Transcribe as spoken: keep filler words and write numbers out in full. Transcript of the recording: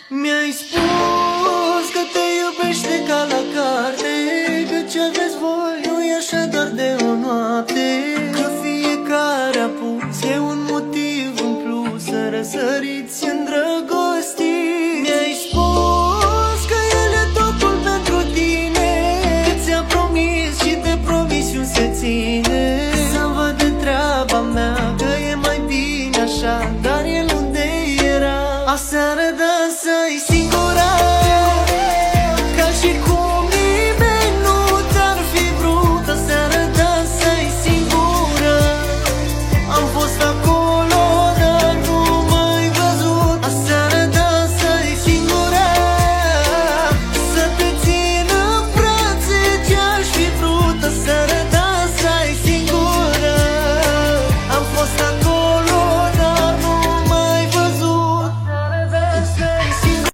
Mi-ai spus că te iubește ca la carte, că ce aveți voi nu e așa doar de o noapte, că fiecare a pus e un motiv în plus să răsăriți îndrăgostit. Mi-ai spus că el e totul pentru tine, că ți-a promis și de promisiuni se ține. Să-mi văd de treaba mea că e mai bine așa, dar el unde era? Aseară dansai